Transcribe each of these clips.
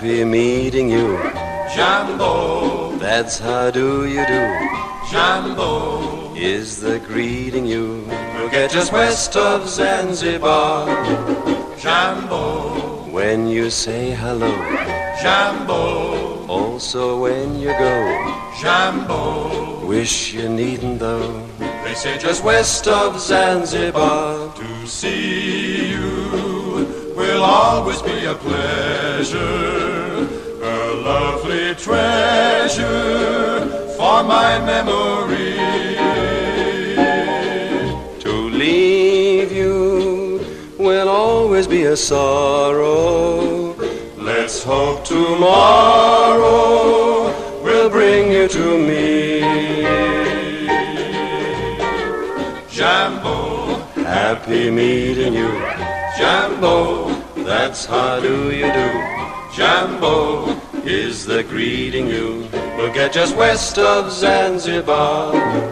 Happy meeting you, Jambo. that's how do you do, Jambo. is the greeting you. We'll get just west of Zanzibar. Jambo. When you say hello, Jambo. also when you go, Jambo. wish you needn't though. They say just west of Zanzibar. To see you will always be a pleasure, a lovely treasure for my memory. To leave you will always be a sorrow. Let's hope tomorrow will bring you to me. Jambo, Happy meeting you, Jambo, that's how do you do, Jambo, is the greeting you. we'll get just west of Zanzibar.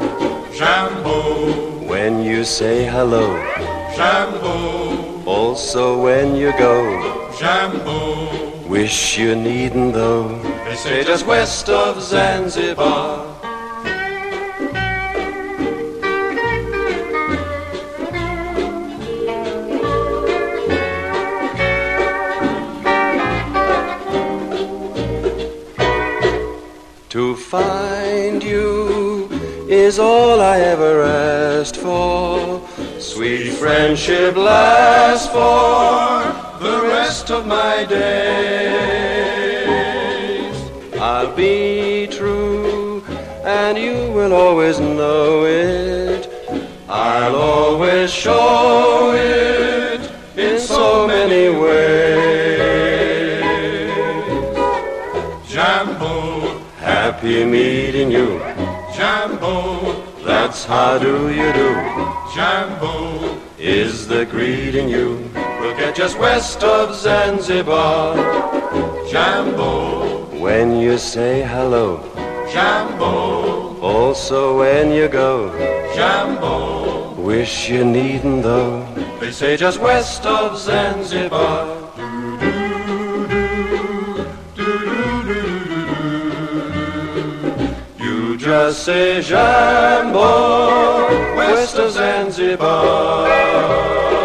Jambo, When you say hello, Jambo, also when you go, Jambo. wish you needn't though. They say just west of Zanzibar. To find you is all I ever asked for. Sweet friendship lasts for the rest of my days. I'll be true, and you will always know it. I'll always show it in so many ways. Jambo, Happy meeting you, Jambo, that's how do you do, Jambo. is the greeting you. We'll get just west of Zanzibar. Jambo, When you say hello, Jambo, also when you go, Jambo. wish you needn't though. They say just west of Zanzibar. You just say Jambo, west of Zanzibar.